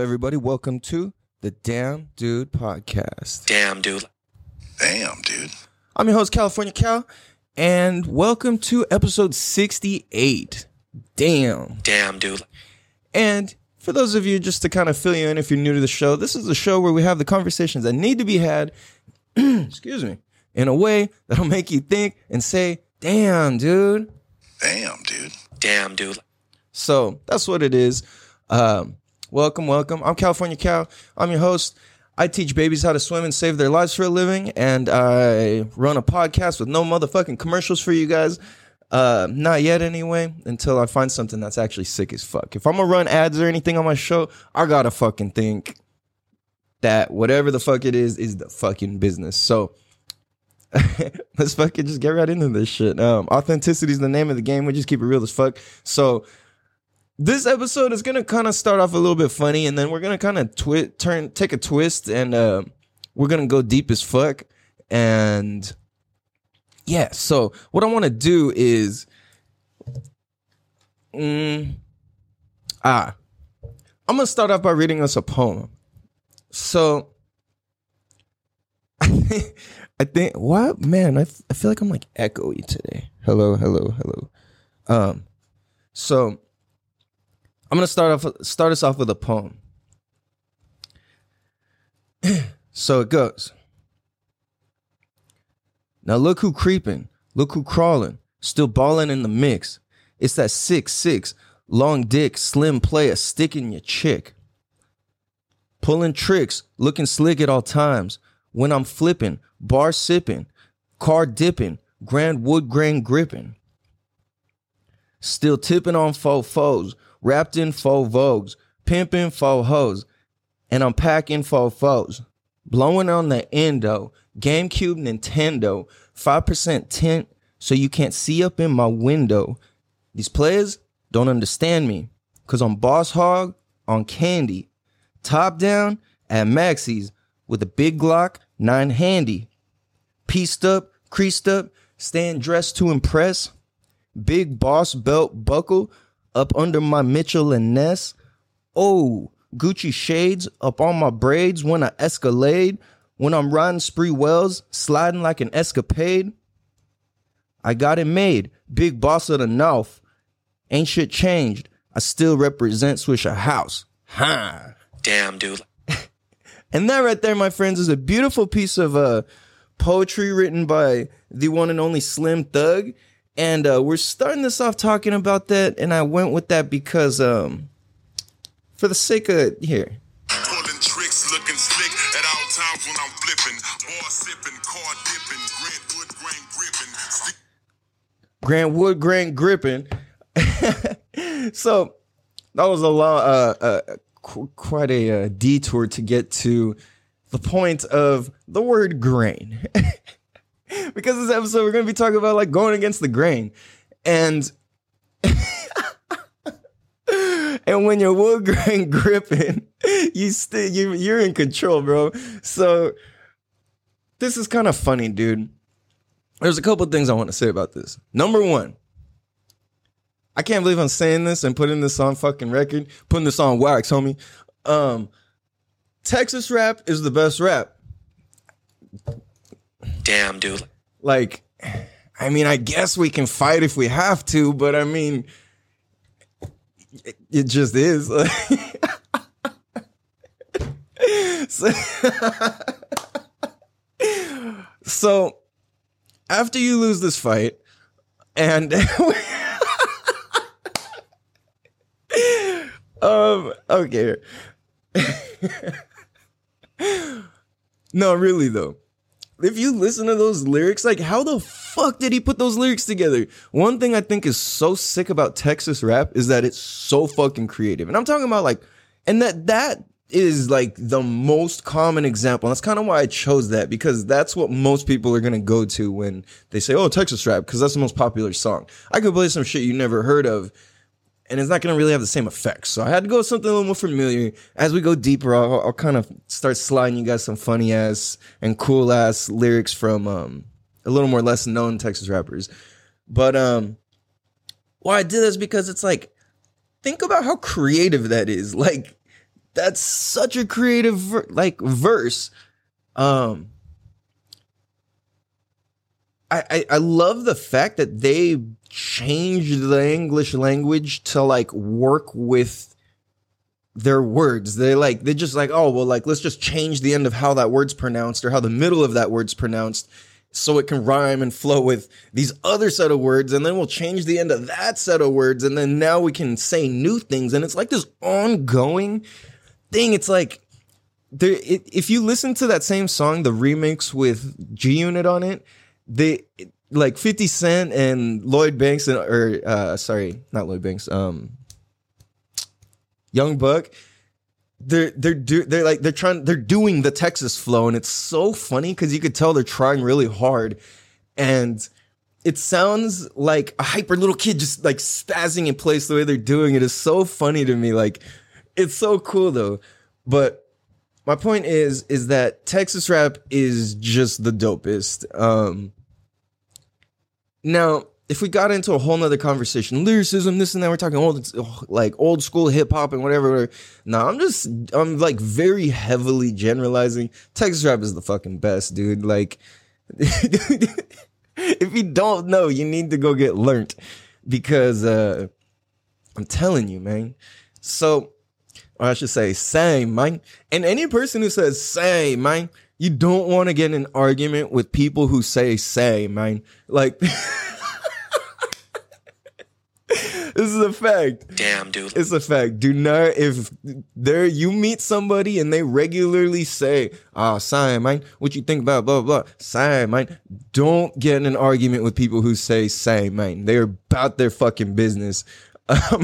everybody? Welcome to the Damn Dude Podcast. Damn, dude. Damn, dude. I'm your host, California Cal, and welcome to episode 68. Damn. Damn, dude. And for those of you, just to kind of fill you in if you're new to the show, this is a show where we have the conversations that need to be had, excuse me, in a way that'll make you think and say, damn, dude. Damn, dude. Damn, dude. So that's what it is. Welcome. I'm California Cal. I'm your host. I teach babies how to swim and save their lives for a living, and I run a podcast with no motherfucking commercials for you guys. Not yet anyway, until I find something that's actually sick as fuck. If I'm gonna run ads or anything on my show, I gotta fucking think that whatever the fuck it is the fucking business. So let's fucking just get right into this shit. Authenticity is the name of the game. We just keep it real as fuck. So this episode is gonna kind of start off a little bit funny, and then we're gonna kind of take a twist, and we're gonna go deep as fuck. And yeah, so what I want to do is, I'm gonna start off by reading us a poem. So I think what, man, I feel like I'm like echoey today. Hello. So I'm gonna start us off with a poem. So it goes. Now look who creeping, look who crawling, still balling in the mix. It's that 6'6", long dick, slim player sticking your chick. Pulling tricks, looking slick at all times. When I'm flipping, bar sipping, car dipping, grand wood grain gripping. Still tipping on faux foes, wrapped in faux vogues, pimping faux hoes, and I'm packing faux foes. Blowing on the endo, GameCube, Nintendo, 5% tint so you can't see up in my window. These players don't understand me, cause I'm boss hog on candy. Top down at Maxie's with a big Glock 9 handy. Pieced up, creased up, staying dressed to impress. Big boss belt buckle up under my Mitchell and Ness. Oh, Gucci shades up on my braids when I escalade. When I'm riding spree wells, sliding like an escapade. I got it made, big boss of the North. Ain't shit changed, I still represent Swisher House. Ha! Damn, dude. And that right there, my friends, is a beautiful piece of poetry written by the one and only Slim Thug. And we're starting this off talking about that, and I went with that because, for the sake of, here. Pulling tricks, looking slick at all times when I'm flipping. Bar sipping, car dipping, grand wood grain gripping. Grand wood grain gripping. So that was a long, quite a detour to get to the point of the word grain. Because this episode we're going to be talking about like going against the grain. And and when you're wood grain gripping, you're in control, bro. So this is kind of funny, dude. There's a couple things I want to say about this. Number one, I can't believe I'm saying this and putting this on fucking record, putting this on wax, homie. Texas rap is the best rap. Damn, dude. Like, I mean, I guess we can fight if we have to, but I mean, it just is. So after you lose this fight, and okay. No, really though. If you listen to those lyrics, like how the fuck did he put those lyrics together? One thing I think is so sick about Texas rap is that it's so fucking creative. And I'm talking about like, and that is like the most common example. And that's kind of why I chose that, because that's what most people are going to go to when they say, oh, Texas rap, because that's the most popular song. I could play some shit you never heard of, and it's not going to really have the same effects. So I had to go with something a little more familiar. As we go deeper, I'll kind of start sliding you guys some funny ass and cool ass lyrics from a little more less known Texas rappers. But why I did this because it's like, think about how creative that is. Like, that's such a creative verse. I love the fact that they changed the English language to like work with their words. They just like, oh, well, like, let's just change the end of how that word's pronounced or how the middle of that word's pronounced so it can rhyme and flow with these other set of words. And then we'll change the end of that set of words. And then now we can say new things. And it's like this ongoing thing. It's like, if you listen to that same song, the remix with G Unit on it, they like 50 Cent and Lloyd Banks not Lloyd Banks, Young Buck, they're doing the Texas flow, and it's so funny because you could tell they're trying really hard, and it sounds like a hyper little kid just like spazzing in place. The way they're doing it is so funny to me. Like, it's so cool though. But my point is that Texas rap is just the dopest. Now, if we got into a whole nother conversation, lyricism, this and that, we're talking old school hip hop and whatever. No, I'm like very heavily generalizing. Texas rap is the fucking best, dude. Like, if you don't know, you need to go get learnt, because I'm telling you, man. So, or I should say, same, man. And any person who says same, man, you don't want to get in an argument with people who say, man. Like, this is a fact. Damn, dude. It's a fact. Do not, if you meet somebody and they regularly say, say, man, what you think about blah, blah, blah. Say, man. Don't get in an argument with people who say, man. They're about their fucking business. I'm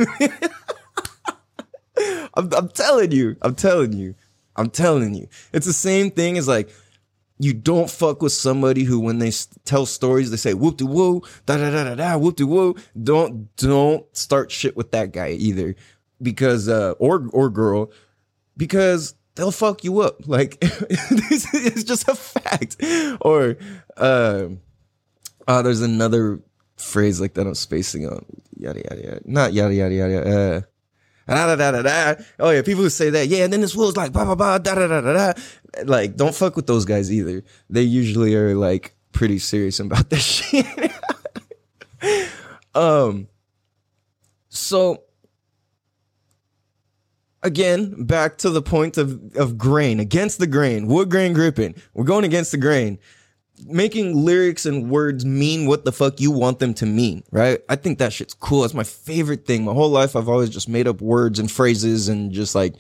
telling you. It's the same thing as like, you don't fuck with somebody who, when they tell stories, they say whoop de woo, da da da da da, whoop de woo. Don't start shit with that guy either, because or girl, because they'll fuck you up. Like, it's just a fact. Or there's another phrase like that I'm spacing on. Yada yada yada, not yada yada yada. Da, da, da, da, da. Oh yeah, people who say that, yeah, and then this will's like blah blah blah, da da da da da. Like, don't fuck with those guys either. They usually are like pretty serious about this shit. So again, back to the point of grain, against the grain, wood grain gripping. We're going against the grain. Making lyrics and words mean what the fuck you want them to mean, right? I think that shit's cool. It's my favorite thing. My whole life, I've always just made up words and phrases and just like,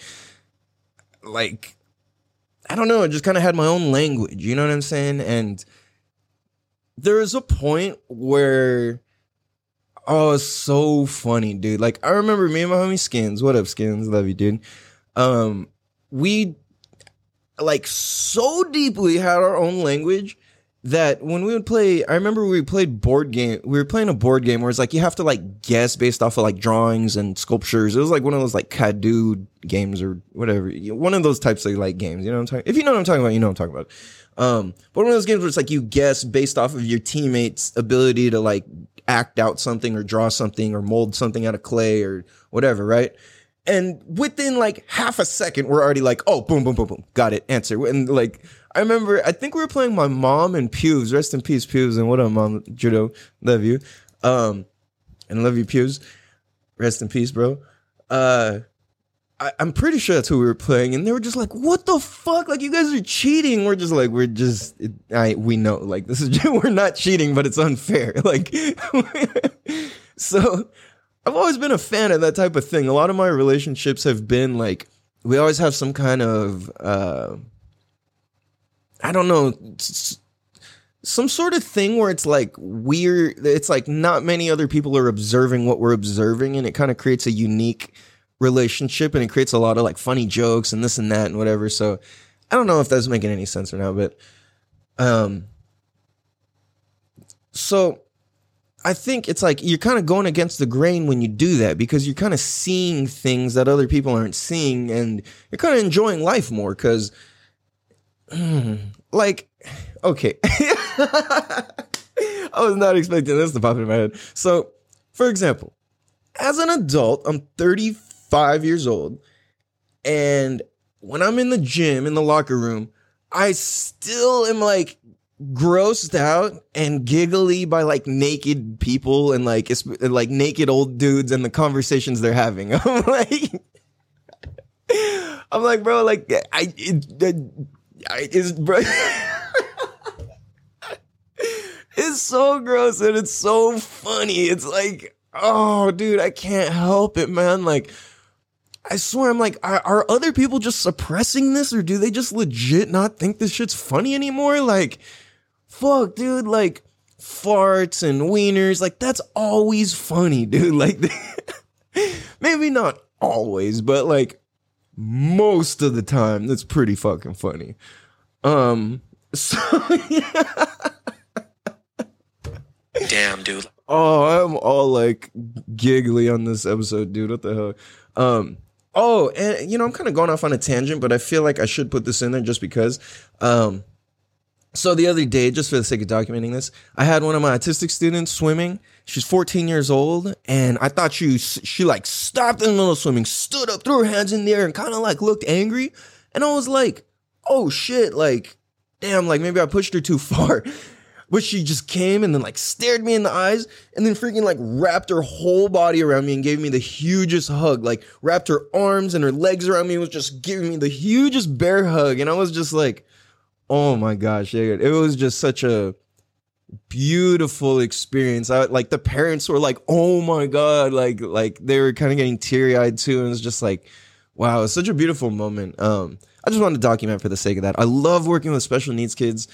I don't know, I just kind of had my own language, you know what I'm saying? And there is a point where, oh, it's so funny, dude. Like, I remember me and my homie Skins. What up, Skins? Love you, dude. We, like, so deeply had our own language that when we would play, I remember we played board game. We were playing a board game where it's like you have to like guess based off of like drawings and sculptures. It was like one of those like Kadu games or whatever. One of those types of like games. You know what I'm talking? If you know what I'm talking about, you know what I'm talking about. But one of those games where it's like you guess based off of your teammates' ability to like act out something or draw something or mold something out of clay or whatever, right? And within like half a second, we're already like, oh, boom, boom, boom, boom. Got it. Answer. And like, I remember, I think we were playing my mom and Pews. Rest in peace, Pews. And what up, Mom? Judo. Love you. And love you, Pews. Rest in peace, bro. I'm pretty sure that's who we were playing. And they were just like, what the fuck? Like, you guys are cheating. We're just like, we know. Like, this is, we're not cheating, but it's unfair. Like, so I've always been a fan of that type of thing. A lot of my relationships have been like, we always have some kind of, I don't know, some sort of thing where it's like weird. It's like not many other people are observing what we're observing, and it kind of creates a unique relationship, and it creates a lot of like funny jokes and this and that and whatever. So I don't know if that's making any sense or not, but so I think it's like you're kind of going against the grain when you do that, because you're kind of seeing things that other people aren't seeing, and you're kind of enjoying life more because like, okay. I was not expecting this to pop in my head. So, for example, as an adult, I'm 35 years old, And when I'm in the gym, in the locker room, I still am like grossed out and giggly by like naked people and like it's like naked old dudes and the conversations they're having. I'm like, bro, like it's bro. It's so gross and it's so funny. It's like, oh, dude, I can't help it, man. Like, I swear, I'm like, are other people just suppressing this, or do they just legit not think this shit's funny anymore? Like, fuck, dude, like, farts and wieners, like, that's always funny, dude. Like, maybe not always, but like, most of the time, that's pretty fucking funny. So, yeah. Damn, dude. Oh, I'm all like giggly on this episode, dude. What the hell? Oh, and you know, I'm kind of going off on a tangent, but I feel like I should put this in there just because. So the other day, just for the sake of documenting this, I had one of my autistic students swimming. She's 14 years old, and I thought she like stopped in the middle of swimming, stood up, threw her hands in the air, and kind of like looked angry. And I was like, oh shit, like, damn, like maybe I pushed her too far. But she just came and then like stared me in the eyes and then freaking like wrapped her whole body around me and gave me the hugest hug. Like wrapped her arms and her legs around me and was just giving me the hugest bear hug. And I was just like, oh my gosh, it was just such a beautiful experience. Like the parents were like, oh my God, like they were kind of getting teary eyed too. And it was just like, wow, it's such a beautiful moment. I just wanted to document for the sake of that. I love working with special needs kids.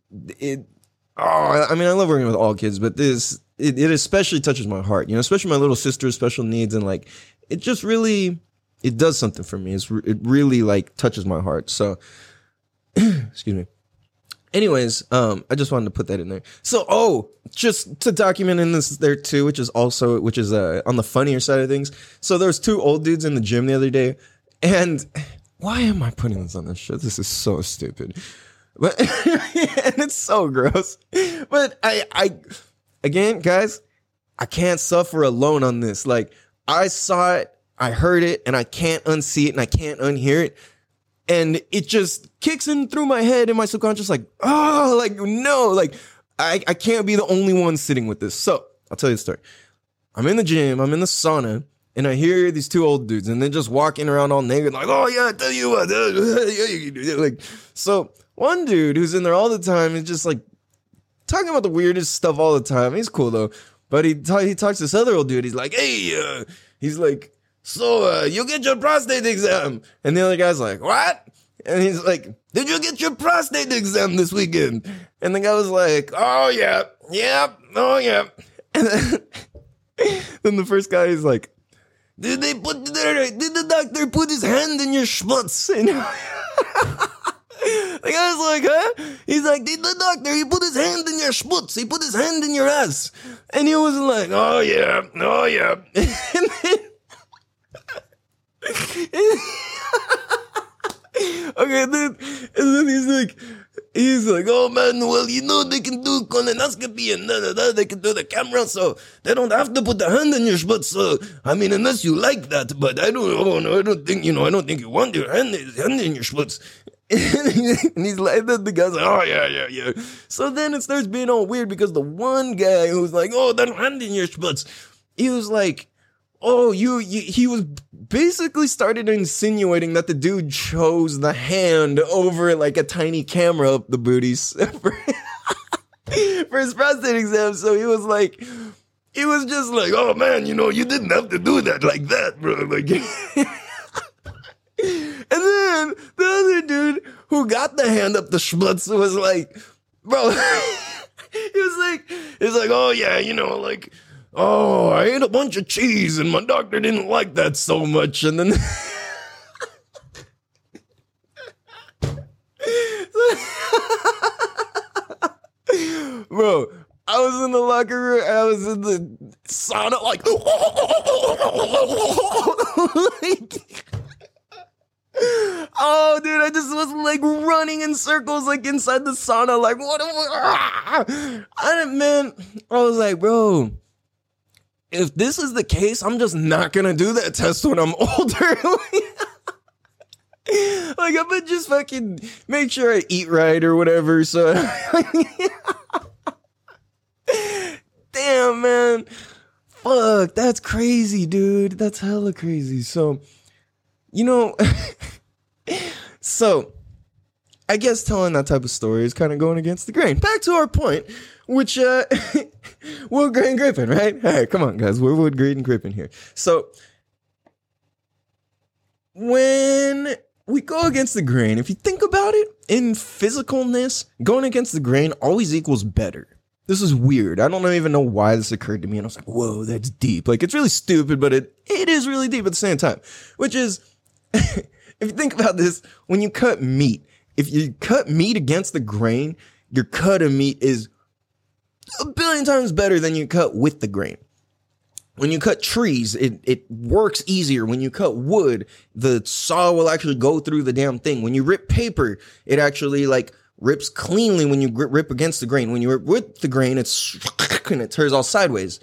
I mean, I love working with all kids, but it especially touches my heart, you know, especially my little sister's special needs. And like, it just really, it does something for me. It really like touches my heart. So, excuse me. Anyways, I just wanted to put that in there. So, just to document in this there too, which is on the funnier side of things. So there was two old dudes in the gym the other day, and why am I putting this on this show? This is so stupid. But and it's so gross. But I again, guys, I can't suffer alone on this. Like, I saw it, I heard it, and I can't unsee it and I can't unhear it. And it just kicks in through my head and my subconscious, like, oh, like, no, like, I can't be the only one sitting with this. So I'll tell you the story. I'm in the gym, I'm in the sauna, and I hear these two old dudes, and they're just walking around all naked, like, oh yeah, I tell you what, like, so one dude who's in there all the time is just like talking about the weirdest stuff all the time. He's cool though, but he talks to this other old dude. He's like, hey, he's like, so you get your prostate exam? And the other guy's like, what? And he's like, did you get your prostate exam this weekend? And the guy was like, oh yeah, oh yeah. And then the first guy is like, did the doctor put his hand in your schmutz? And the guy's like, huh? He's like, did the doctor, he put his hand in your schmutz, he put his hand in your ass. And he was like, oh yeah. And then, okay, and then he's like, oh man, well, you know, they can do colonoscopy and they can do the camera, so they don't have to put the hand in your schmutz. So, I mean, unless you like that, but I don't think you want your hand in your schmutz. And he's like, the guy's like, oh yeah. So then it starts being all weird because the one guy who's like, oh, that hand in your schmutz, he was like, oh, he was basically started insinuating that the dude chose the hand over like a tiny camera up the booties for his prostate exam. So he was just like, oh man, you know, you didn't have to do that like that, bro. Like, and then the other dude who got the hand up the schmutz was like, bro, he was like, oh yeah, you know, like, oh, I ate a bunch of cheese and my doctor didn't like that so much. And then bro, I was in the locker room, I was in the sauna, like, oh, dude, I just was like running in circles, like inside the sauna, like, what? Man, I was like, bro, if this is the case, I'm just not gonna do that test when I'm older. Like, I'm gonna just fucking make sure I eat right or whatever. So, damn, man. Fuck, that's crazy, dude. That's hella crazy. So, you know, so I guess telling that type of story is kind of going against the grain. Back to our point, which, Wood Grain Griffin, right? All right, come on, guys. We're Wood Grain Griffin here. So, when we go against the grain, if you think about it, in physicalness, going against the grain always equals better. This is weird. I don't even know why this occurred to me. And I was like, whoa, that's deep. Like, it's really stupid, but it is really deep at the same time. Which is, if you think about this, when you cut meat, if you cut meat against the grain, your cut of meat is a billion times better than you cut with the grain. When you cut trees, it works easier. When you cut wood, the saw will actually go through the damn thing. When you rip paper, it actually like rips cleanly when you rip against the grain. When you rip with the grain, it's and it turns all sideways.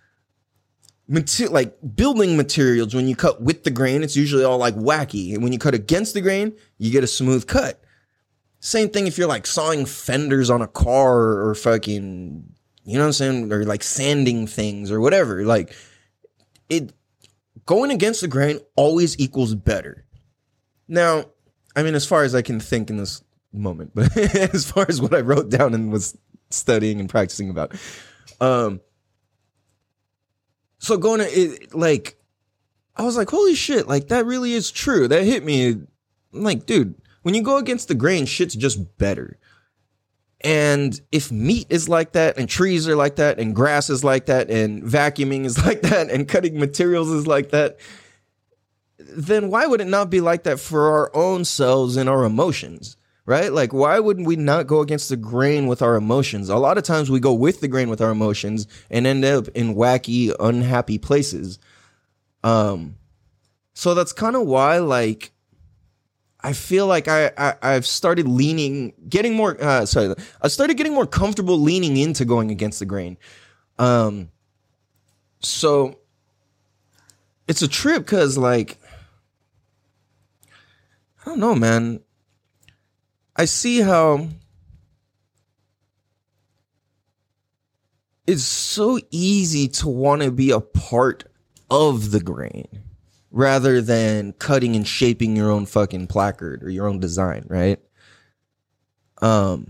Like building materials, when you cut with the grain, it's usually all like wacky. And when you cut against the grain, you get a smooth cut. Same thing if you're like sawing fenders on a car or fucking, you know what I'm saying? Or like sanding things or whatever. Like it going against the grain always equals better. Now, I mean, as far as I can think in this moment, but as far as what I wrote down and was studying and practicing about. So going to it, like, I was like, holy shit, like that really is true. That hit me. I'm like, dude, when you go against the grain, shit's just better. And if meat is like that, and trees are like that, and grass is like that, and vacuuming is like that, and cutting materials is like that, then why would it not be like that for our own selves and our emotions, right? Like, why wouldn't we not go against the grain with our emotions? A lot of times we go with the grain with our emotions and end up in wacky, unhappy places. So that's kind of why, like, I feel like I've started getting more comfortable leaning into going against the grain. So it's a trip because, like, I don't know, man. I see how it's so easy to want to be a part of the grain rather than cutting and shaping your own fucking placard or your own design, right? And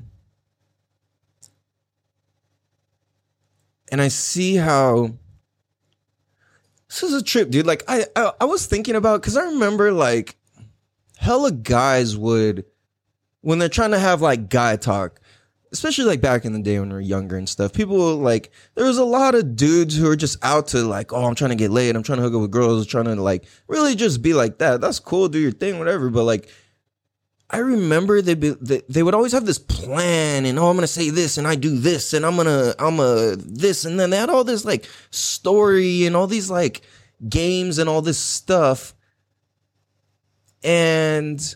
I see how this is a trip, dude. Like I was thinking about, because I remember like hella guys would, when they're trying to have like guy talk, especially like back in the day when we were younger and stuff, people were like, there was a lot of dudes who were just out to like, oh, I'm trying to get laid, I'm trying to hook up with girls, trying to like really just be like that. That's cool, do your thing, whatever. But like, I remember they would always have this plan, and oh, I'm gonna say this, and I do this, and I'm a this, and then they had all this like story and all these like games and all this stuff. And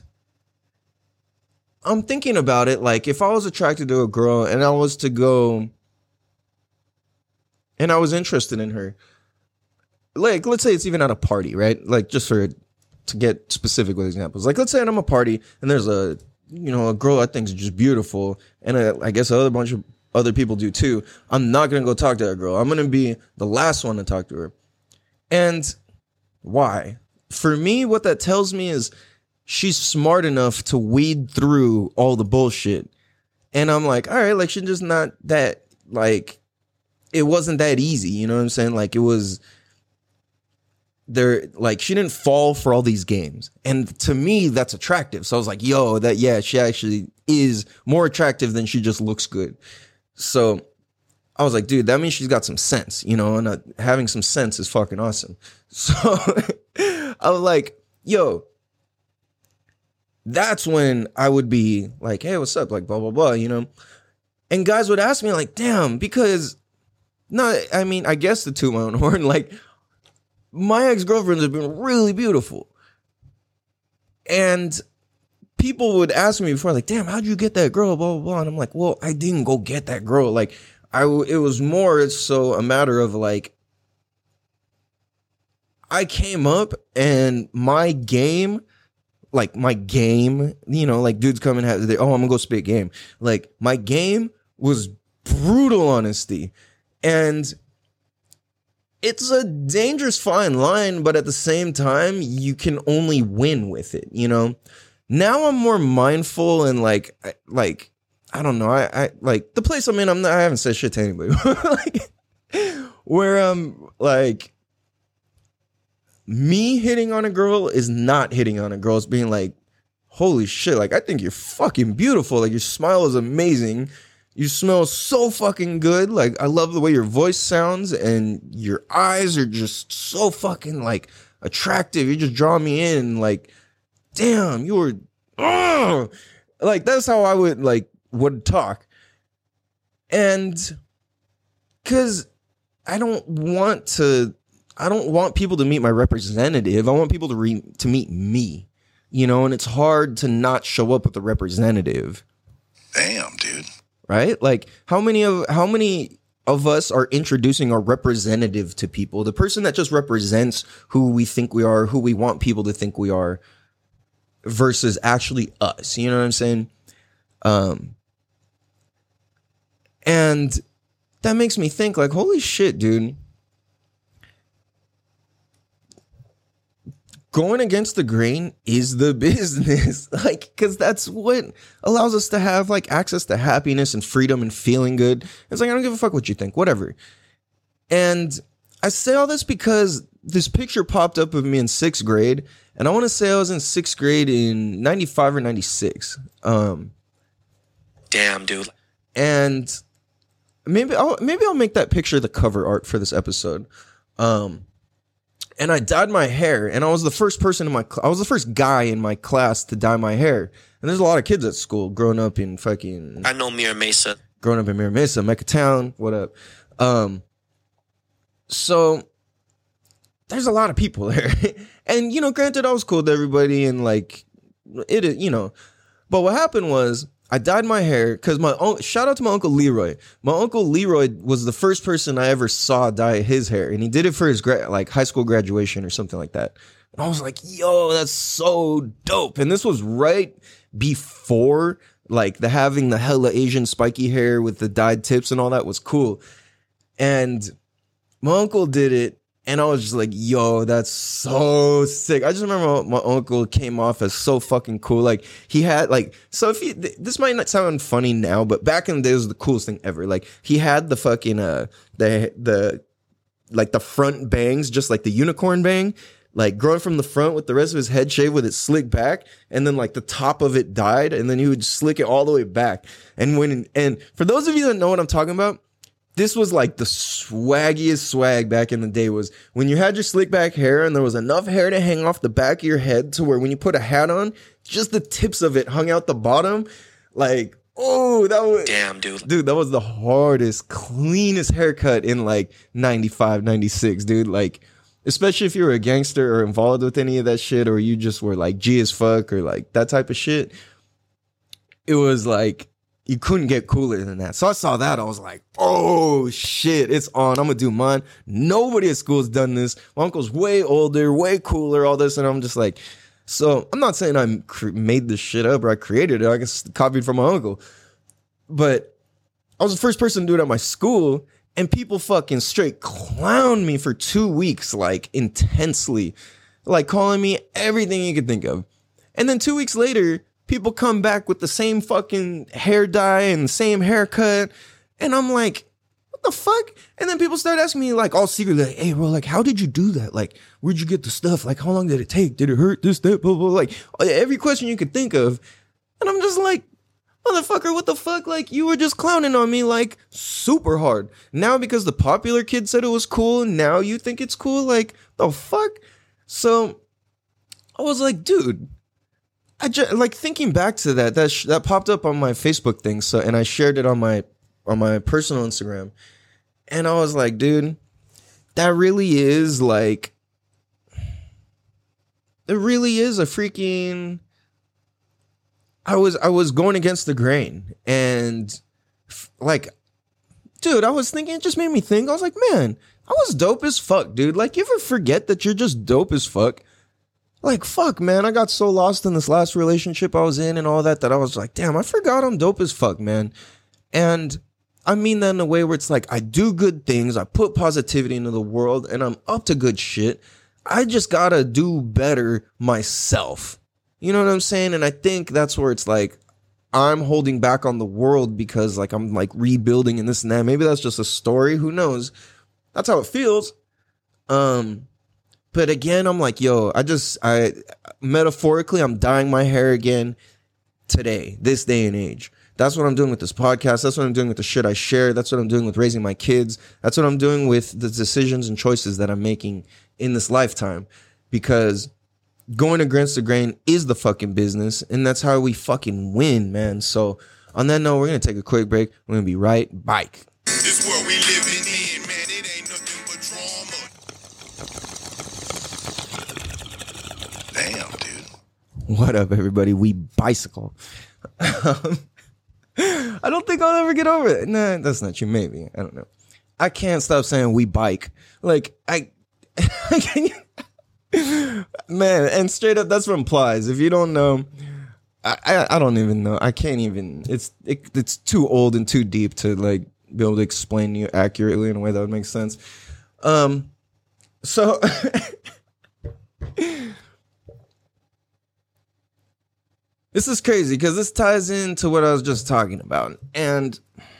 I'm thinking about it, like, if I was attracted to a girl and I was to go and I was interested in her, like, let's say it's even at a party, right? Like, just to get specific with examples. Like, let's say I'm at a party and there's a girl I think is just beautiful, and I guess a bunch of other people do too. I'm not going to go talk to that girl. I'm going to be the last one to talk to her. And why? For me, what that tells me is she's smart enough to weed through all the bullshit. And I'm like, all right, like, she's just not that, like, it wasn't that easy. You know what I'm saying? Like, it was there, like, she didn't fall for all these games. And to me, that's attractive. So I was like, yo, she actually is more attractive than she just looks good. So I was like, dude, that means she's got some sense, and having some sense is fucking awesome. So I was like, yo, that's when I would be like, hey, what's up? Like, blah, blah, blah, And guys would ask me like, damn, because, no, I mean, I guess to toot my own horn, like, my ex-girlfriends have been really beautiful. And people would ask me before, like, damn, how'd you get that girl, blah, blah, blah. And I'm like, well, I didn't go get that girl. Like, it was more so a matter of like, I came up and my game like my game, you know, like dudes come and have, I'm gonna go spit game. Like my game was brutal honesty. And it's a dangerous fine line, but at the same time, you can only win with it, you know? Now I'm more mindful and like I don't know, I like the place I'm in, I haven't said shit to anybody. Like where like me hitting on a girl is not hitting on a girl. It's being like, holy shit, like I think you're fucking beautiful. Like your smile is amazing. You smell so fucking good. Like, I love the way your voice sounds and your eyes are just so fucking, like, attractive. You just draw me in. Like, damn, you were, like, that's how I would talk. And because I don't want people to meet my representative. I want people to meet me, you know, and it's hard to not show up with the representative. Damn, dude. Right? Like how many of us are introducing our representative to people? The person that just represents who we think we are, who we want people to think we are, versus actually us. You know what I'm saying? And that makes me think like, holy shit, dude. Going against the grain is the business, like, because that's what allows us to have like access to happiness and freedom and feeling good. It's like, I don't give a fuck what you think, whatever. And I say all this because this picture popped up of me in 6th grade, and I want to say I was in 6th grade in 95 or 96. Damn, dude. And maybe I'll make that picture the cover art for this episode. And I dyed my hair, and I was the first person in I was the first guy in my class to dye my hair. And there's a lot of kids at school growing up in fucking... I know Mira Mesa. Growing up in Mira Mesa, Mecca Town, what up? So there's a lot of people there. And, you know, granted, I was cool to everybody and like, you know. But what happened was, I dyed my hair because shout out to my Uncle Leroy. My Uncle Leroy was the first person I ever saw dye his hair, and he did it for his high school graduation or something like that. And I was like, yo, that's so dope. And this was right before like having the hella Asian spiky hair with the dyed tips and all that was cool. And my uncle did it. And I was just like, yo, that's so sick. I just remember my uncle came off as so fucking cool. Like he had like, so this might not sound funny now, but back in the day it was the coolest thing ever. Like he had the fucking, the front bangs, just like the unicorn bang, like growing from the front with the rest of his head shaved with it slicked back. And then like the top of it dyed, and then he would slick it all the way back. And for those of you that know what I'm talking about, this was like the swaggiest swag back in the day, was when you had your slick back hair and there was enough hair to hang off the back of your head to where when you put a hat on, just the tips of it hung out the bottom. Like, oh, that was... Damn, dude. Dude, that was the hardest, cleanest haircut in like 95, 96, dude. Like, especially if you were a gangster or involved with any of that shit, or you just were like G as fuck or like that type of shit. It was like, you couldn't get cooler than that. So I saw that. I was like, oh, shit, it's on. I'm going to do mine. Nobody at school has done this. My uncle's way older, way cooler, all this. And I'm just like, so I'm not saying I made this shit up or I created it. I just copied from my uncle. But I was the first person to do it at my school. And people fucking straight clowned me for 2 weeks, like intensely. Like calling me everything you could think of. And then 2 weeks later, people come back with the same fucking hair dye and the same haircut. And I'm like, what the fuck? And then people start asking me like all secretly, like, hey bro, like how did you do that? Like, where'd you get the stuff? Like, how long did it take? Did it hurt? This, that, blah, blah, blah. Like every question you could think of. And I'm just like, motherfucker, what the fuck? Like, you were just clowning on me like super hard. Now because the popular kid said it was cool, now you think it's cool? Like, the fuck? So I was like, dude, I just, like, thinking back to that popped up on my Facebook thing. So, and I shared it on my personal Instagram, and I was like, dude, that really is like, it really is a freaking, I was going against the grain, and like, dude, I was thinking, it just made me think, I was like, man, I was dope as fuck, dude. Like, you ever forget that you're just dope as fuck? Like, fuck, man, I got so lost in this last relationship I was in and all that I was like, damn, I forgot I'm dope as fuck, man. And I mean that in a way where it's like, I do good things, I put positivity into the world, and I'm up to good shit. I just gotta do better myself. You know what I'm saying? And I think that's where it's like, I'm holding back on the world because like I'm like rebuilding and this and that. Maybe that's just a story. Who knows? That's how it feels. But again, I'm like, yo, I metaphorically, I'm dyeing my hair again today, this day and age. That's what I'm doing with this podcast. That's what I'm doing with the shit I share. That's what I'm doing with raising my kids. That's what I'm doing with the decisions and choices that I'm making in this lifetime. Because going against the grain is the fucking business. And that's how we fucking win, man. So on that note, we're going to take a quick break. We're going to be right back. This world we living in, man, it ain't nothing but drama. Damn, dude. What up, everybody? We bicycle. I don't think I'll ever get over it. Nah, that's not true. Maybe. I don't know. I can't stop saying we bike. Like, I can't. Man, and straight up, that's from Plies. If you don't know, I don't even know. I can't even. It's too old and too deep to like be able to explain to you accurately in a way that would make sense. So this is crazy because this ties into what I was just talking about. And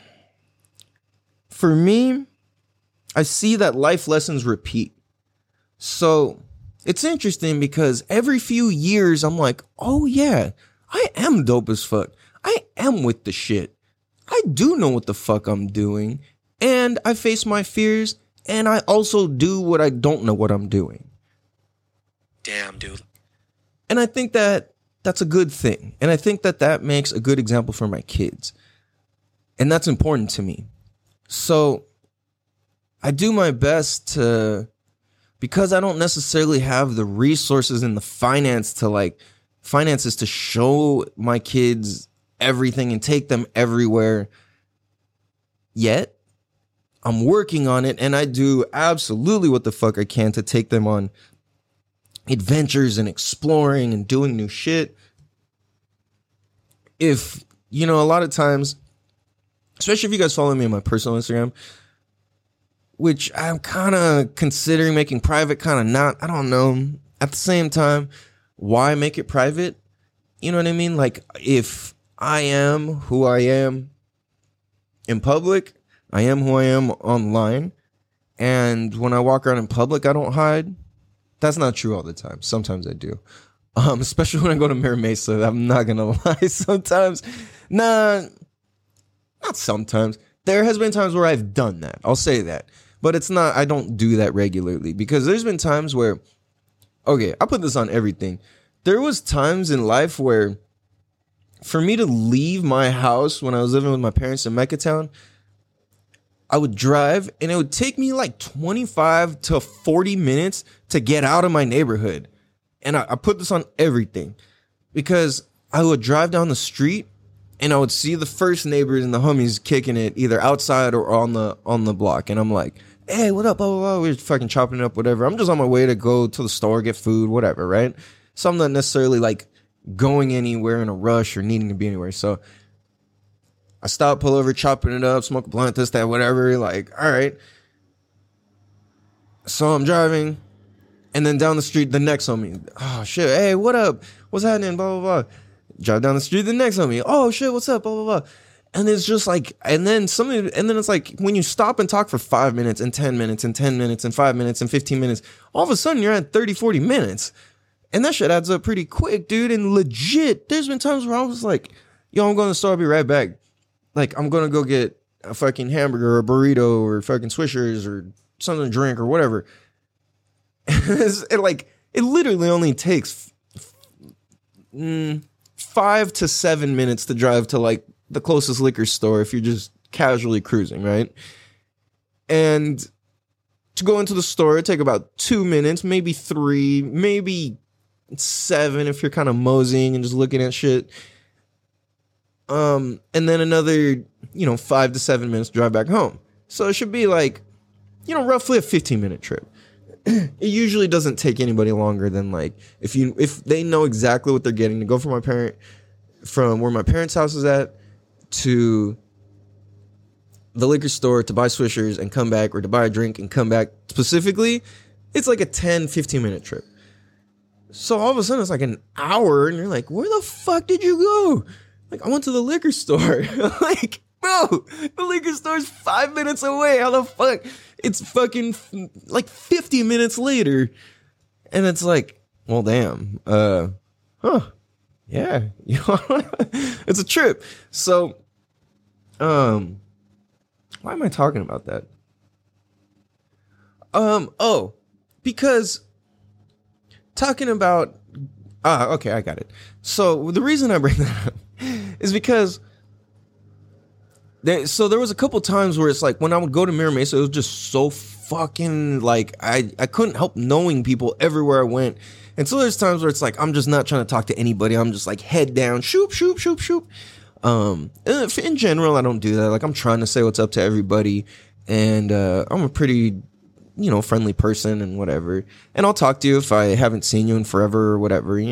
for me, I see that life lessons repeat. So it's interesting because every few years I'm like, oh yeah, I am dope as fuck. I am with the shit. I do know what the fuck I'm doing. And I face my fears. And I also do what I don't know what I'm doing. Damn, dude. And I think that that's a good thing. And I think that that makes a good example for my kids. And that's important to me. So I do my best to, because I don't necessarily have the resources and the finances to show my kids everything and take them everywhere yet. I'm working on it, and I do absolutely what the fuck I can to take them on adventures and exploring and doing new shit. If, you know, a lot of times, especially if you guys follow me on my personal Instagram, which I'm kind of considering making private, kind of not, I don't know. At the same time, why make it private? You know what I mean? Like, if I am who I am in public, I am who I am online. And when I walk around in public, I don't hide. That's not true all the time. Sometimes I do. Especially when I go to Mira Mesa. I'm not going to lie. Sometimes, not sometimes. There has been times where I've done that. I'll say that. But it's not, I don't do that regularly. Because there's been times where, okay, I put this on everything. There was times in life where for me to leave my house when I was living with my parents in Meccatown, I would drive and it would take me like 25 to 40 minutes to get out of my neighborhood. And I put this on everything because I would drive down the street and I would see the first neighbors and the homies kicking it either outside or on the block. And I'm like, hey, what up? Blah, blah, blah. We're fucking chopping it up, whatever. I'm just on my way to go to the store, get food, whatever, right? So I'm not necessarily like going anywhere in a rush or needing to be anywhere. So I stop, pull over, chopping it up, smoke a blunt, this, that, whatever. Like, all right. So I'm driving. And then down the street, the next homie. Oh, shit. Hey, what up? What's happening? Blah, blah, blah. Drive down the street, the next homie. Oh, shit. What's up? Blah, blah, blah. And it's just like, and then it's like when you stop and talk for 5 minutes and 10 minutes and 10 minutes and 5 minutes and 15 minutes, all of a sudden you're at 30, 40 minutes. And that shit adds up pretty quick, dude. And legit, there's been times where I was like, yo, I'm going to the store. I'll be right back. Like, I'm going to go get a fucking hamburger or a burrito or fucking Swishers or something to drink or whatever. It literally only takes 5 to 7 minutes to drive to like the closest liquor store if you're just casually cruising, right? And to go into the store, it take about 2 minutes, maybe 3, maybe 7 if you're kind of moseying and just looking at shit. And then another, 5 to 7 minutes drive back home. So it should be like, roughly a 15-minute trip. it usually doesn't take anybody longer than like if they know exactly what they're getting to go from where my parents' house is at to the liquor store to buy Swishers and come back, or to buy a drink and come back specifically, it's like a 10-15 minute trip. So all of a sudden it's like an hour and you're like, where the fuck did you go? Like, I went to the liquor store. Like, bro, the liquor store's 5 minutes away. How the fuck? It's fucking like 50 minutes later. And it's like, well, damn. Yeah. It's a trip. So, why am I talking about that? Because talking about, okay, I got it. So the reason I bring that up is because there was a couple times where it's like when I would go to Mira Mesa, it was just so fucking like I couldn't help knowing people everywhere I went. And so there's times where it's like I'm just not trying to talk to anybody. I'm just like head down, shoop, shoop, shoop, shoop. In general, I don't do that. Like, I'm trying to say what's up to everybody, and I'm a pretty, friendly person and whatever. And I'll talk to you if I haven't seen you in forever or whatever,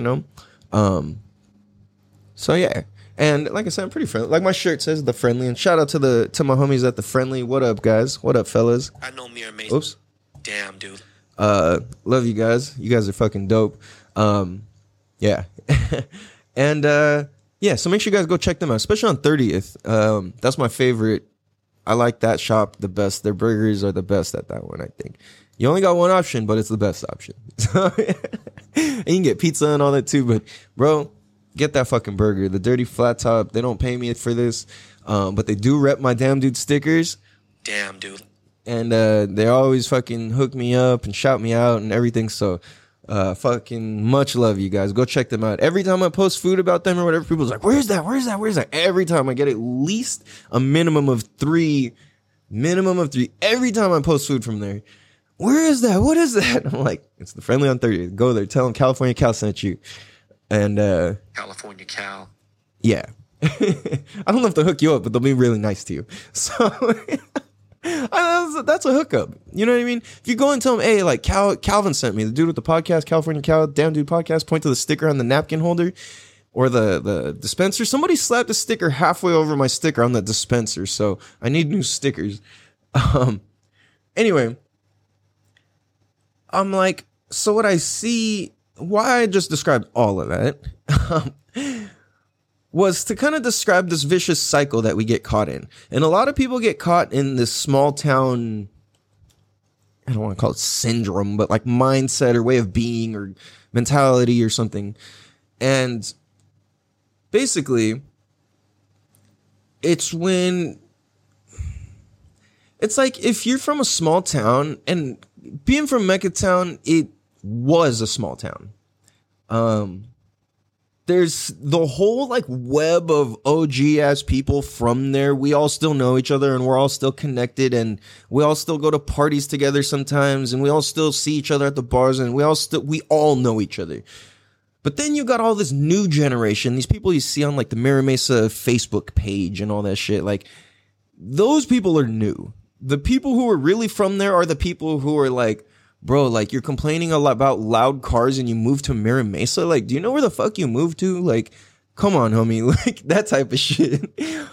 So yeah. And like I said, I'm pretty friendly. Like my shirt says, The Friendly. And shout out to my homies at The Friendly. What up, guys? What up, fellas? I know Mira Mesa. Oops. Damn, dude. Love you guys. You guys are fucking dope. Yeah. And yeah, so make sure you guys go check them out, especially on 30th. That's my favorite. I like that shop the best. Their burgers are the best at that one, I think. You only got one option, but it's the best option. And you can get pizza and all that too, but bro, get that fucking burger. The Dirty Flat Top, they don't pay me for this, but they do rep my Damn Dude stickers. Damn, dude. And they always fucking hook me up and shout me out and everything, so fucking much love, you guys. Go check them out. Every time I post food about them or whatever, people's like, where's that? Every time I get at least a minimum of three. Every time I post food from there. Where is that? What is that? I'm like, it's The Friendly on 30th. Go there. Tell them California Cal sent you. And California Cal. Yeah. I don't know if they'll hook you up, but they'll be really nice to you. So that's a hookup. You know what I mean? If you go and tell them, hey, like Calvin sent me, the dude with the podcast, California Cal, Damn Dude Podcast, point to the sticker on the napkin holder or the dispenser. Somebody slapped a sticker halfway over my sticker on the dispenser, so I need new stickers. Anyway, I'm like, so what I see, why I just described all of that was to kind of describe this vicious cycle that we get caught in. And a lot of people get caught in this small town, I don't want to call it syndrome, but like mindset or way of being or mentality or something. And basically, it's when, it's like if you're from a small town, and being from Mecca Town, it was a small town. There's the whole like web of OG ass people from there. We all still know each other and we're all still connected and we all still go to parties together sometimes and we all still see each other at the bars and we all know each other. But then you got all this new generation, these people you see on like the Mira Mesa Facebook page and all that shit. Like those people are new. The people who are really from there are the people who are like, bro, like you're complaining a lot about loud cars and you moved to Mira Mesa. Like, do you know where the fuck you moved to? Like, come on, homie. Like that type of shit.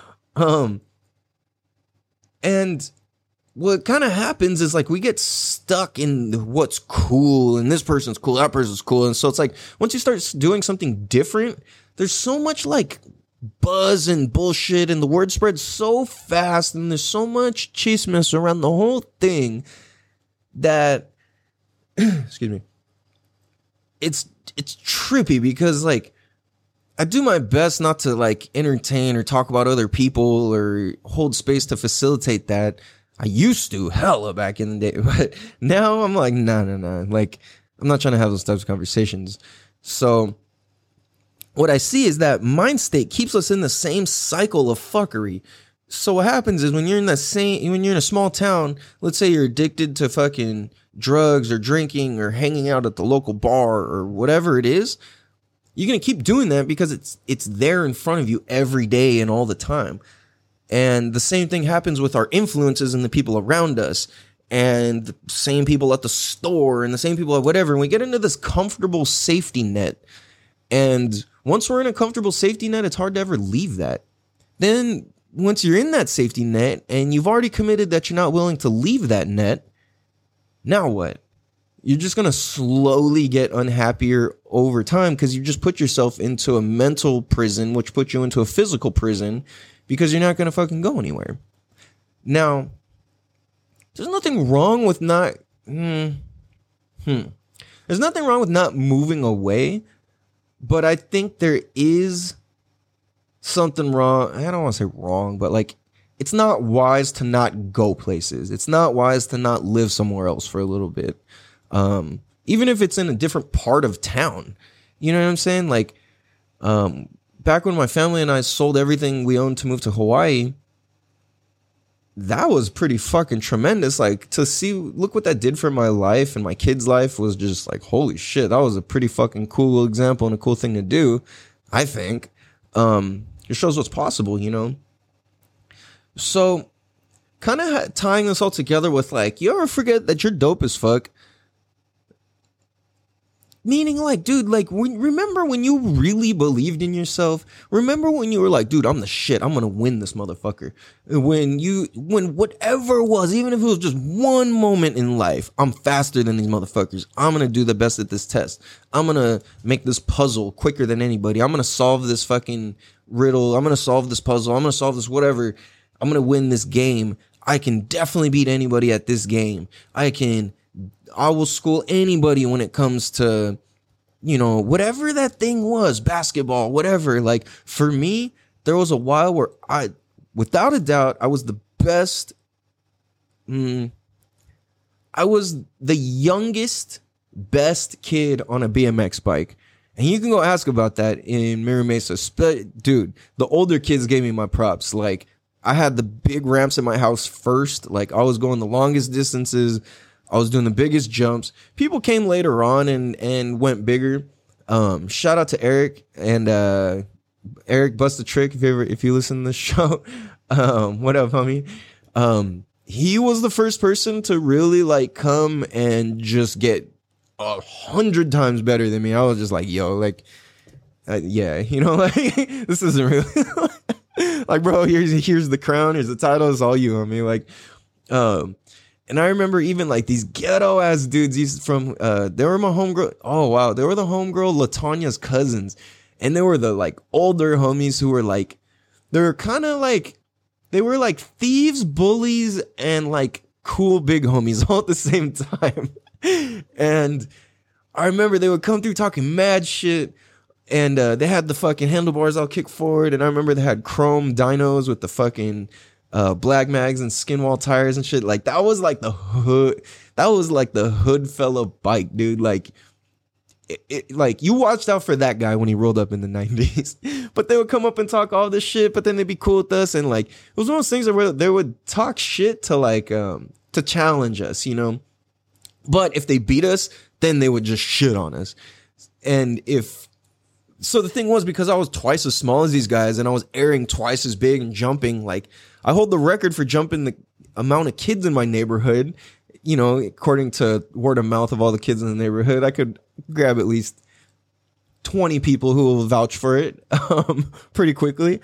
And what kind of happens is like we get stuck in what's cool and this person's cool, that person's cool. And so it's like once you start doing something different, there's so much like buzz and bullshit and the word spreads so fast and there's so much chismes around the whole thing that excuse me, it's trippy because like I do my best not to like entertain or talk about other people or hold space to facilitate that. I used to hella back in the day, but now I'm like nah, like I'm not trying to have those types of conversations. So what I see is that mind state keeps us in the same cycle of fuckery. So what happens is when you're in a small town, let's say you're addicted to fucking drugs or drinking or hanging out at the local bar or whatever it is, you're going to keep doing that because it's there in front of you every day and all the time. And the same thing happens with our influences and the people around us. and the same people at the store and the same people at whatever. And we get into this comfortable safety net. And once we're in a comfortable safety net, it's hard to ever leave that. Then once you're in that safety net and you've already committed that you're not willing to leave that net, now what? You're just going to slowly get unhappier over time because you just put yourself into a mental prison, which puts you into a physical prison because you're not going to fucking go anywhere. Now, there's nothing wrong with not... There's nothing wrong with not moving away, but I think there is something wrong. I don't want to say wrong, but like, it's not wise to not go places. It's not wise to not live somewhere else for a little bit. Even if it's in a different part of town, you know what I'm saying? Like, back when my family and I sold everything we owned to move to Hawaii, that was pretty fucking tremendous. Like, to see, look what that did for my life and my kids' life was just like, holy shit, that was a pretty fucking cool example and a cool thing to do, I think. It shows what's possible, you know? So, kind of tying this all together with like, you ever forget that you're dope as fuck? Meaning like, dude, like, remember when you really believed in yourself? Remember when you were like, dude, I'm the shit. I'm going to win this motherfucker. When whatever it was, even if it was just one moment in life, I'm faster than these motherfuckers. I'm going to do the best at this test. I'm going to make this puzzle quicker than anybody. I'm going to solve this fucking riddle. I'm going to solve this puzzle. I'm going to solve this whatever. I'm going to win this game. I can definitely beat anybody at this game. I will school anybody when it comes to, you know, whatever that thing was, basketball, whatever. Like, for me, there was a while where without a doubt, I was the best. I was the youngest, best kid on a BMX bike. And you can go ask about that in Mira Mesa. Dude, the older kids gave me my props. Like, I had the big ramps in my house first. Like, I was going the longest distances. I was doing the biggest jumps. People came later on and went bigger. Shout out to Eric and Eric Bust a Trick if you listen to the show. What up, homie? He was the first person to really like come and just get 100 times better than me. I was just like, yo, like, yeah, you know, like this isn't really like, bro. Here's the crown. Here's the title. It's all you, homie. Like, and I remember even like these ghetto ass dudes used from, they were my homegirl. Oh, wow. They were the homegirl LaTanya's cousins. And they were the like older homies who were like, they were kind of like, they were like thieves, bullies, and like cool big homies all at the same time. And I remember they would come through talking mad shit. And they had the fucking handlebars all kick forward. And I remember they had chrome dynos with the fucking black mags and skin wall tires and shit. Like, that was like the hood. That was like the hood fella bike, dude. Like, like you watched out for that guy when he rolled up in the 90s. But they would come up and talk all this shit, but then they'd be cool with us. And like, it was one of those things where they would talk shit to like, to challenge us, you know? But if they beat us, then they would just shit on us. And so the thing was, because I was twice as small as these guys and I was airing twice as big and jumping, like, I hold the record for jumping the amount of kids in my neighborhood. You know, according to word of mouth of all the kids in the neighborhood, I could grab at least 20 people who will vouch for it pretty quickly.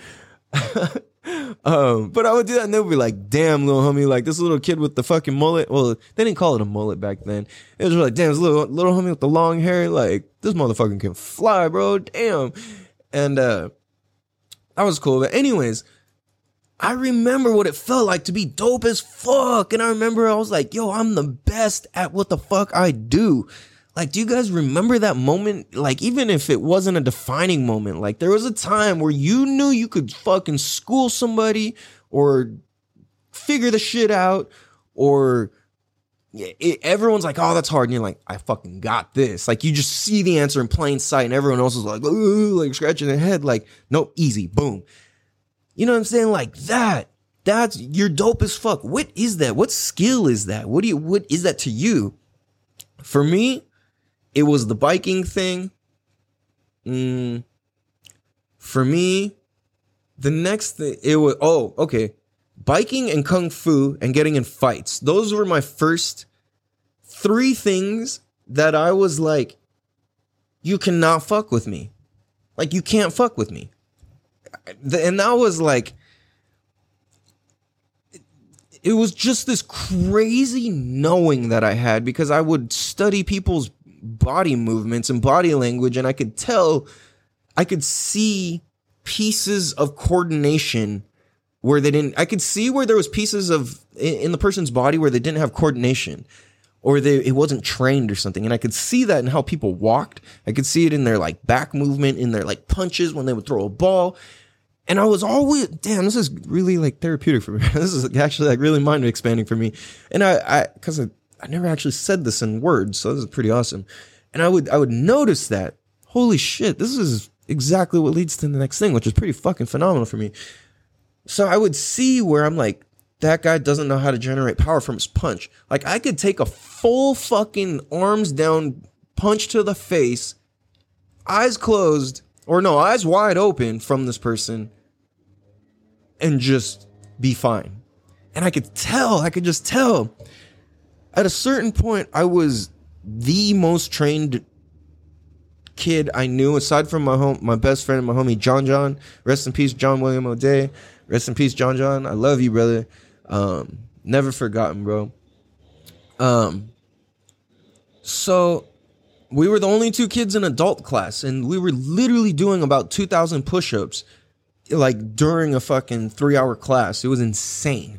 But I would do that and they would be like, damn, little homie, like this little kid with the fucking mullet. Well, they didn't call it a mullet back then. It was like, damn, this little homie with the long hair, like this motherfucker can fly, bro. Damn. And that was cool. But anyways, I remember what it felt like to be dope as fuck. And I remember I was like, yo, I'm the best at what the fuck I do. Like, do you guys remember that moment? Like, even if it wasn't a defining moment, like there was a time where you knew you could fucking school somebody or figure the shit out, or everyone's like, oh, that's hard. And you're like, I fucking got this. Like, you just see the answer in plain sight and everyone else is like, ooh, like scratching their head. Like, nope, easy, boom. You know what I'm saying? Like that's, you're dope as fuck. What is that? What skill is that? What is that to you? For me, it was the biking thing. For me, the next thing, it was, biking and kung fu and getting in fights. Those were my first 3 things that I was like, you cannot fuck with me. Like, you can't fuck with me. And that was like, it was just this crazy knowing that I had, because I would study people's body movements and body language, and I could see pieces of coordination where they didn't. I could see where there was pieces of in the person's body where they didn't have coordination, or it wasn't trained or something. And I could see that in how people walked. I could see it in their like back movement, in their like punches when they would throw a ball. And I was always, damn, this is really like therapeutic for me. This is actually like really mind expanding for me. And I never actually said this in words, so this is pretty awesome. And I would notice that, holy shit, this is exactly what leads to the next thing, which is pretty fucking phenomenal for me. So I would see where I'm like, that guy doesn't know how to generate power from his punch. Like, I could take a full fucking arms down punch to the face, eyes closed, or no, eyes wide open from this person, and just be fine. And I could just tell. At a certain point, I was the most trained kid I knew, aside from my best friend and my homie John. Rest in peace, John William O'Day. Rest in peace, John. I love you, brother. Never forgotten, bro. So we were the only 2 kids in adult class, and we were literally doing about 2,000 push-ups, like during a fucking 3-hour class. It was insane.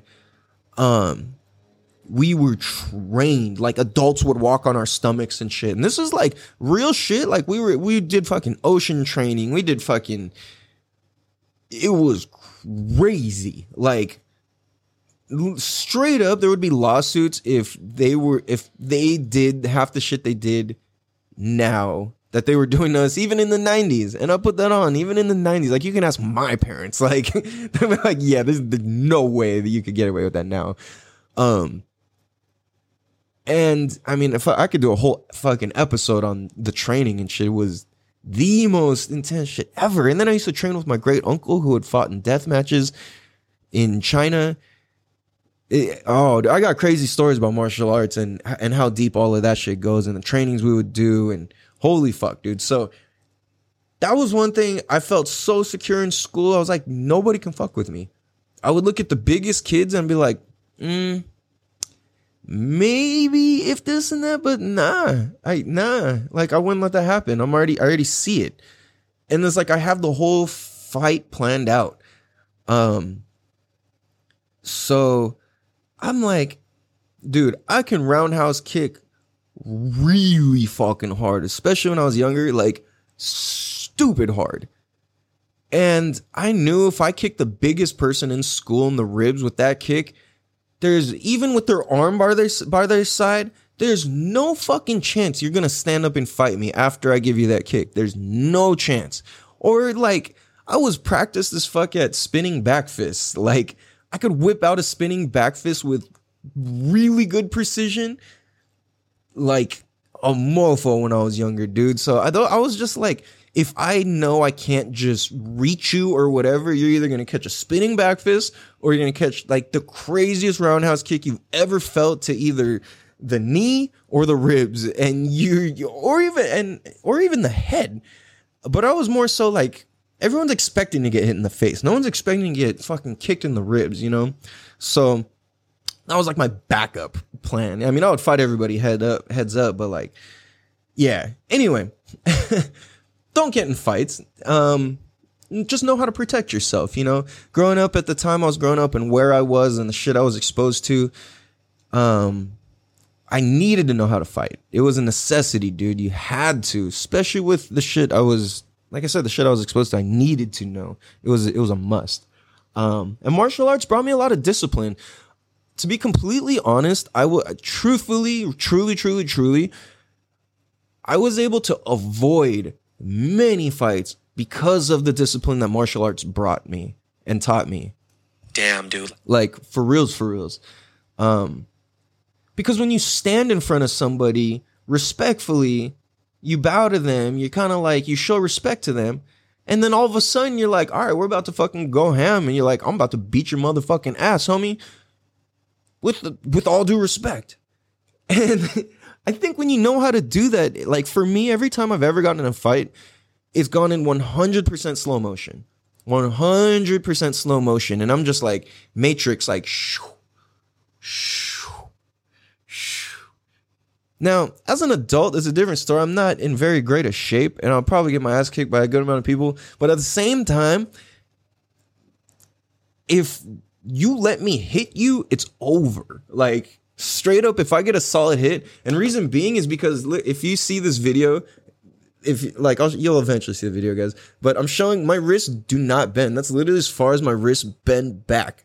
We were trained, like adults would walk on our stomachs and shit. And this is like real shit. Like we did fucking ocean training. We did fucking, it was crazy. Like, straight up, there would be lawsuits if they did half the shit they did now that they were doing to us, even in the 90s. And I'll put that on, even in the 90s. Like, you can ask my parents. Like, they'll be like, yeah, there's no way that you could get away with that now. And I mean, if I could do a whole fucking episode on the training and shit, it was the most intense shit ever. And then I used to train with my great uncle who had fought in death matches in China. I got crazy stories about martial arts and how deep all of that shit goes, and the trainings we would do, and holy fuck, dude. So that was one thing. I felt so secure in school. I was like, nobody can fuck with me. I would look at the biggest kids and be like, maybe if this and that, but nah. Like, I wouldn't let that happen. I already see it. And it's like, I have the whole fight planned out. So I'm like, dude, I can roundhouse kick really fucking hard, especially when I was younger, like stupid hard. And I knew if I kicked the biggest person in school in the ribs with that kick, there's, even with their arm by their side, there's no fucking chance you're gonna stand up and fight me after I give you that kick. There's no chance. Or like, I was practiced as fuck at spinning back fists. Like, I could whip out a spinning back fist with really good precision, like a mofo when I was younger, dude. So I was just like, if I know I can't just reach you or whatever, you're either going to catch a spinning back fist or you're going to catch like the craziest roundhouse kick you've ever felt to either the knee or the ribs, and or even the head. But I was more so like, everyone's expecting to get hit in the face. No one's expecting to get fucking kicked in the ribs, you know? So that was like my backup plan. I mean, I would fight everybody heads up, but like, yeah. Anyway, don't get in fights. Just know how to protect yourself, you know? Growing up at the time I was growing up and where I was and the shit I was exposed to, I needed to know how to fight. It was a necessity, dude. You had to, especially with the shit like I said, the shit I was exposed to, I needed to know. It was a must. And martial arts brought me a lot of discipline. To be completely honest, I would truly, I was able to avoid many fights because of the discipline that martial arts brought me and taught me. Damn, dude. Like, for reals. Because when you stand in front of somebody respectfully, you bow to them, you kind of like, you show respect to them, And then all of a sudden you're like, all right, we're about to fucking go ham. And you're like, I'm about to beat your motherfucking ass, homie. With all due respect. And I think when you know how to do that, like for me, every time I've ever gotten in a fight, it's gone in 100% slow motion. 100% slow motion. And I'm just like Matrix, like shoo, shoo, shoo. Now, as an adult, it's a different story. I'm not in very great a shape, and I'll probably get my ass kicked by a good amount of people. But at the same time, if you let me hit you, it's over. Like, straight up, if I get a solid hit, and reason being is because if you see this video, you'll eventually see the video, guys. But I'm showing my wrists do not bend. That's literally as far as my wrists bend back.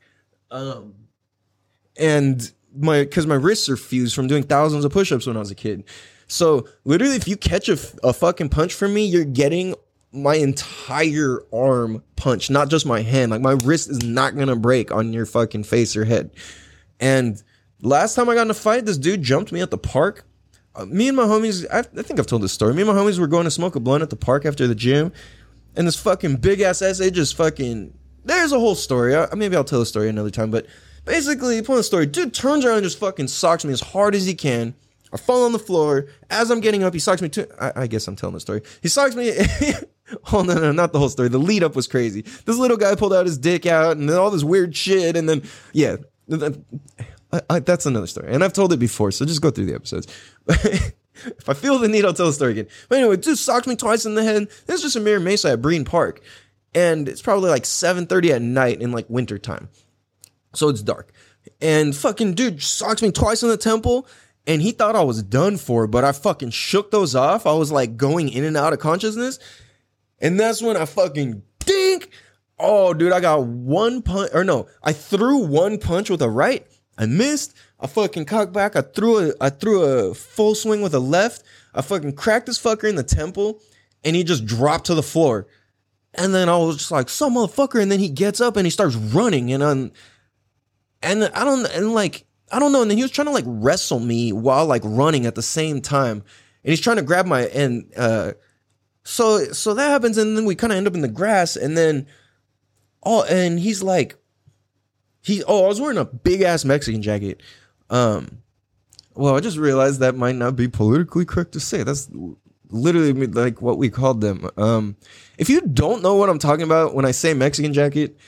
And because my wrists are fused from doing thousands of push-ups when I was a kid. So literally, if you catch a fucking punch from me, you're getting my entire arm punched, not just my hand. Like, my wrist is not gonna break on your fucking face or head. And last time I got in a fight, this dude jumped me at the park. Me and my homies, I think I've told this story. Me and my homies were going to smoke a blunt at the park after the gym, and this fucking big ass SA just fucking. There's a whole story. Maybe I'll tell the story another time, but basically, point of the story, dude turns around and just fucking socks me as hard as he can. I fall on the floor. As I'm getting up, he socks me too. I guess I'm telling the story. He socks me. Oh, no, not the whole story. The lead up was crazy. This little guy pulled out his dick out and then all this weird shit. And then, yeah, that's another story. And I've told it before, so just go through the episodes. If I feel the need, I'll tell the story again. But anyway, dude socked me twice in the head. This is just a mere Mesa at Breen Park. And it's probably like 7:30 at night in like winter time. So it's dark. And fucking dude socks me twice in the temple. And he thought I was done for, but I fucking shook those off. I was like going in and out of consciousness. And that's when I fucking dink. Oh, dude, I got one punch. Or no, I threw one punch with a right. I missed. I fucking cocked back. I threw a full swing with a left. I fucking cracked this fucker in the temple. And he just dropped to the floor. And then I was just like, some motherfucker. And then he gets up and he starts running. And I don't know. And then he was trying to like wrestle me while like running at the same time. And he's trying to grab my, so that happens. And then we kind of end up in the grass. And then, and he's like, I was wearing a big ass Mexican jacket. Well, I just realized that might not be politically correct to say. That's literally like what we called them. If you don't know what I'm talking about when I say Mexican jacket,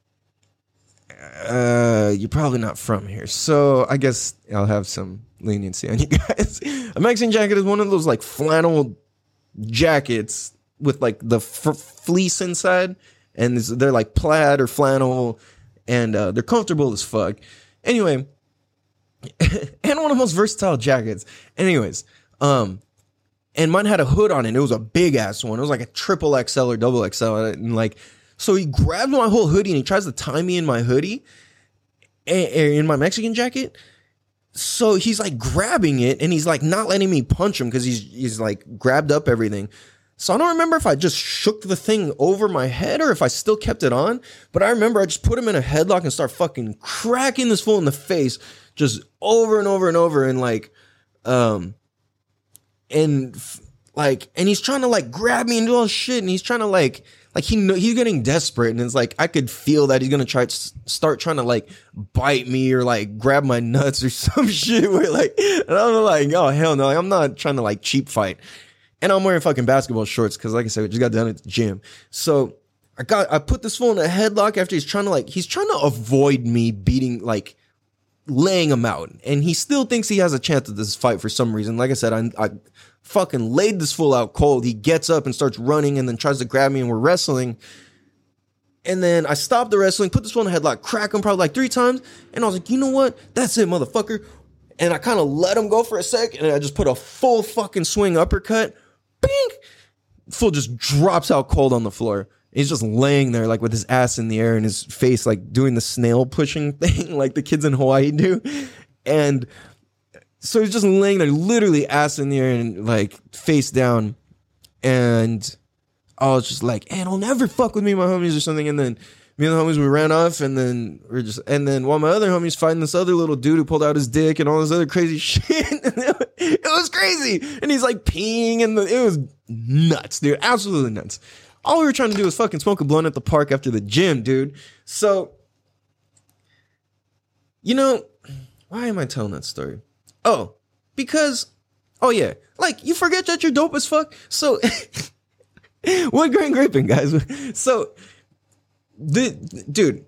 you're probably not from here. So I guess I'll have some leniency on you guys. A Mexican jacket is one of those like flannel jackets with like the fleece inside, and they're like plaid or flannel, and they're comfortable as fuck. Anyway, and one of the most versatile jackets. Anyways, and mine had a hood on it. It was a big ass one. It was like a triple XL or double XL, and like, so he grabs my whole hoodie and he tries to tie me in my hoodie, in my Mexican jacket. So he's like grabbing it and he's like not letting me punch him because he's like grabbed up everything. So I don't remember if I just shook the thing over my head or if I still kept it on. But I remember I just put him in a headlock and start fucking cracking this fool in the face just over and over and over. And like, and he's trying to like grab me and do all this shit. And he's trying to like he's getting desperate. And it's like, I could feel that he's going to start trying to like bite me or like grab my nuts or some shit. Where like, and I'm like, oh hell no, like, I'm not trying to like cheap fight. And I'm wearing fucking basketball shorts because, like I said, we just got done at the gym. So I put this fool in a headlock after he's trying to avoid me beating, laying him out. And he still thinks he has a chance at this fight for some reason. Like I said, I fucking laid this fool out cold. He gets up and starts running and then tries to grab me and we're wrestling. And then I stopped the wrestling, put this fool in a headlock, crack him probably like 3 times. And I was like, you know what? That's it, motherfucker. And I kind of let him go for a sec. And I just put a full fucking swing uppercut. Bing! Fool just drops out cold on the floor. He's just laying there like with his ass in the air and his face like doing the snail pushing thing like the kids in Hawaii do. And so he's just laying there literally ass in the air and like face down. And I was just like, hey, don't ever fuck with me, my homies or something. And then me and the homies, we ran off and then while my other homies fighting this other little dude who pulled out his dick and all this other crazy shit. It was crazy. And he's like peeing and it was nuts, dude. Absolutely nuts. All we were trying to do was fucking smoke a blunt at the park after the gym, dude. So, you know, why am I telling that story? Oh, because, oh yeah, like, you forget that you're dope as fuck? So, wood grain gripping, guys. So, dude,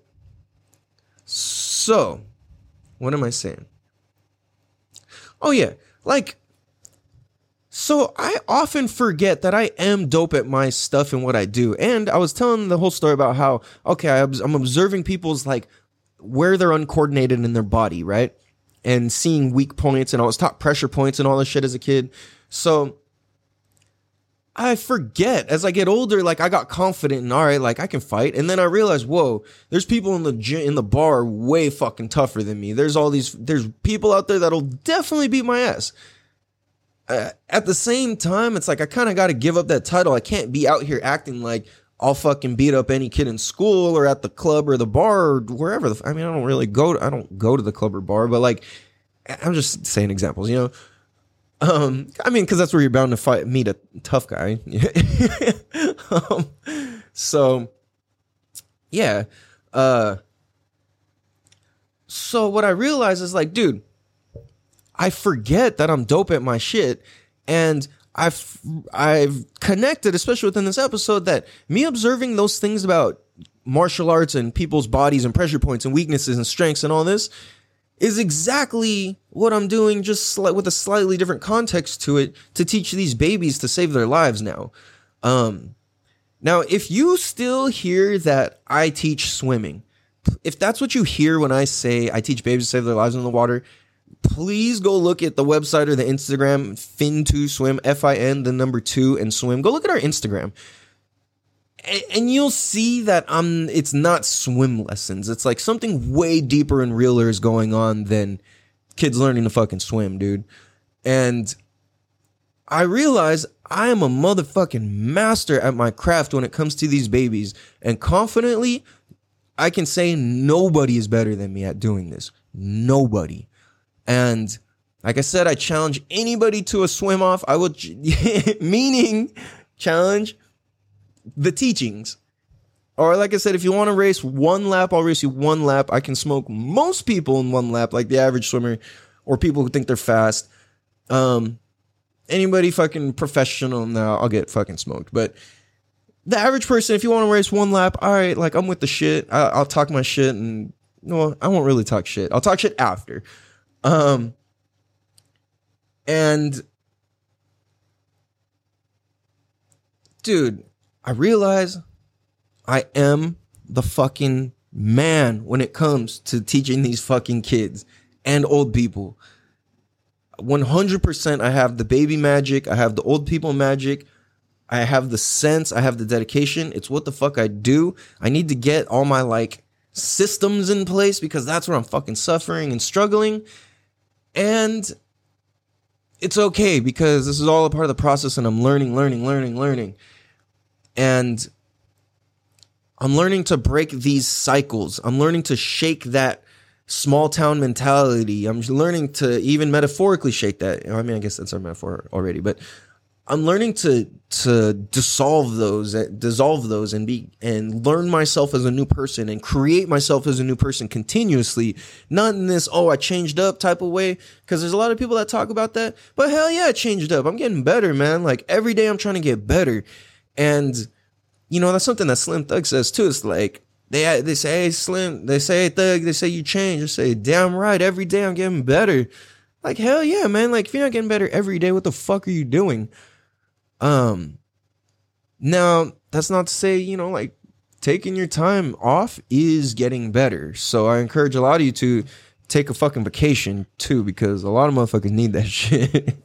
so, what am I saying? Oh yeah, like, so I often forget that I am dope at my stuff and what I do. And I was telling the whole story about how, okay, I'm observing people's, like, where they're uncoordinated in their body, right? And seeing weak points, and I was taught pressure points and all this shit as a kid. So I forget as I get older, like, I got confident and all right, like, I can fight. And then I realized, whoa, there's people in the gym, in the bar way fucking tougher than me. There's people out there that'll definitely beat my ass. At the same time, it's like, I kind of got to give up that title. I can't be out here acting like I'll fucking beat up any kid in school or at the club or the bar or wherever. I mean, I don't go to the club or bar, but like, I'm just saying examples, you know? I mean, cause that's where you're bound to meet a tough guy. So yeah. So what I realized is like, dude, I forget that I'm dope at my shit. And I've connected, especially within this episode, that me observing those things about martial arts and people's bodies and pressure points and weaknesses and strengths and all this is exactly what I'm doing, just with a slightly different context to it, to teach these babies to save their lives now. Now, if you still hear that I teach swimming, if that's what you hear when I say I teach babies to save their lives in the water, please go look at the website or the Instagram, Fin2Swim, FIN, the number 2 and swim. Go look at our Instagram. And you'll see that it's not swim lessons. It's like something way deeper and realer is going on than kids learning to fucking swim, dude. And I realize I am a motherfucking master at my craft when it comes to these babies. And confidently, I can say nobody is better than me at doing this. Nobody. And like I said, I challenge anybody to a swim off. I will, meaning challenge the teachings. Or like I said, if you want to race one lap, I'll race you one lap. I can smoke most people in one lap, like the average swimmer or people who think they're fast. Anybody fucking professional, now I'll get fucking smoked. But the average person, if you want to race one lap, all right, like I'm with the shit. I'll talk my shit, and no, I won't really talk shit. I'll talk shit after. And dude, I realize I am the fucking man when it comes to teaching these fucking kids and old people. 100% I have the baby magic. I have the old people magic. I have the sense. I have the dedication. It's what the fuck I do. I need to get all my like systems in place because that's where I'm fucking suffering and struggling. And it's okay because this is all a part of the process and I'm learning. And I'm learning to break these cycles. I'm learning to shake that small town mentality. I'm learning to even metaphorically shake that. I mean, I guess that's our metaphor already, but I'm learning to dissolve those and learn myself as a new person and create myself as a new person continuously. Not in this, oh, I changed up type of way. Cause there's a lot of people that talk about that, but hell yeah, I changed up. I'm getting better, man. Like every day I'm trying to get better. And you know, that's something that Slim Thug says too. It's like, they say, hey, Slim, they say, hey, Thug, they say you change. I say, damn right, every day I'm getting better. Like, hell yeah, man. Like, if you're not getting better every day, what the fuck are you doing? Now, that's not to say, you know, like, taking your time off is getting better. So I encourage a lot of you to take a fucking vacation, too, because a lot of motherfuckers need that shit.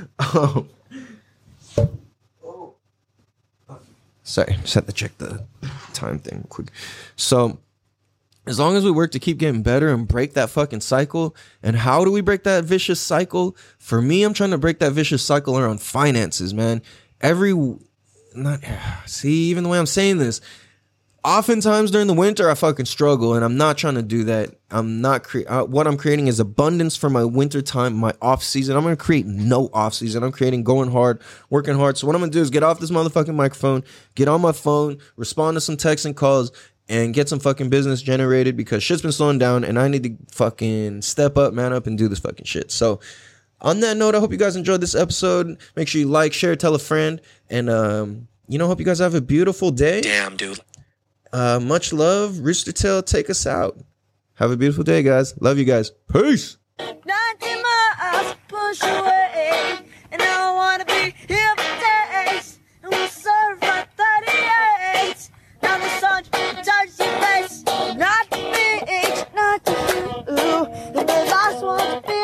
Sorry, just had to check the time thing quick. So, as long as we work to keep getting better and break that fucking cycle, and how do we break that vicious cycle? For me, I'm trying to break that vicious cycle around finances, man. Even the way I'm saying this, Oftentimes during the winter, I fucking struggle, and I'm not trying to do that. I'm not what I'm creating is abundance for my winter time, my off season. I'm gonna create no off season. I'm creating going hard, working hard. So what I'm gonna do is get off this motherfucking microphone, get on my phone, respond to some texts and calls, and get some fucking business generated because shit's been slowing down, and I need to fucking step up, man up, and do this fucking shit. So on that note, I hope you guys enjoyed this episode. Make sure you like, share, tell a friend, and hope you guys have a beautiful day. Damn, dude. Much love. Rooster Tail, take us out. Have a beautiful day, guys. Love you guys. Peace. 90 miles push away, and I don't wanna be here for days. And we serve my 38. Now the sun touches your face, not the beach, not the blue. And the last one to be